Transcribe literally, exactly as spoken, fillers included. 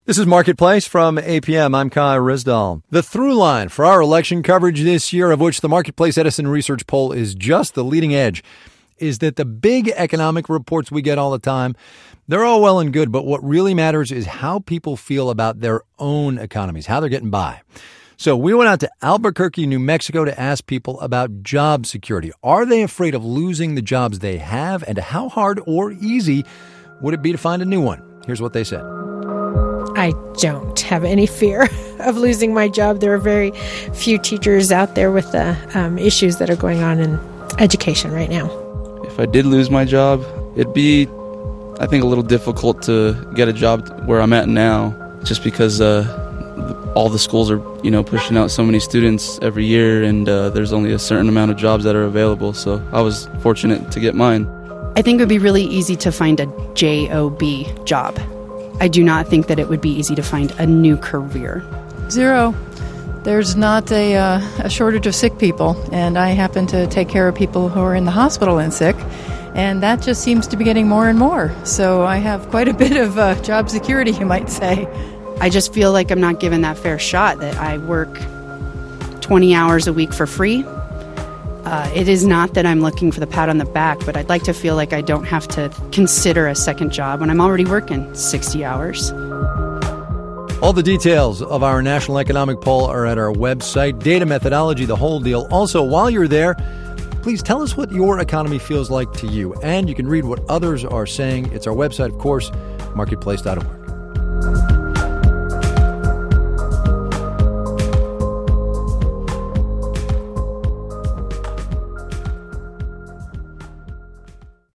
This is Marketplace from A P M. I'm Kai Risdall. The through line for our election coverage this year, of which the Marketplace Edison Research poll is just the leading edge, is that the big economic reports we get all the time, they're all well and good, but what really matters is how people feel about their own economies, how they're getting by. So we went out to Albuquerque, New Mexico to ask people about job security. Are they afraid of losing the jobs they have, and how hard or easy would it be to find a new one? Here's what they said. I don't have any fear of losing my job. There are very few teachers out there with the um, issues that are going on in education right now. If I did lose my job, it'd be, I think, a little difficult to get a job where I'm at now, just because uh, all the schools are, you know, pushing out so many students every year, and uh, there's only a certain amount of jobs that are available. So I was fortunate to get mine. I think it would be really easy to find a job job. I do not think that it would be easy to find a new career. Zero. There's not a, uh, a shortage of sick people, and I happen to take care of people who are in the hospital and sick, and that just seems to be getting more and more. So I have quite a bit of uh, job security, you might say. I just feel like I'm not given that fair shot, that I work twenty hours a week for free. Uh, it is not that I'm looking for the pat on the back, but I'd like to feel like I don't have to consider a second job when I'm already working sixty hours. All the details of our national economic poll are at our website, data methodology, the whole deal. Also, while you're there, please tell us what your economy feels like to you. And you can read what others are saying. It's our website, of course, marketplace dot org.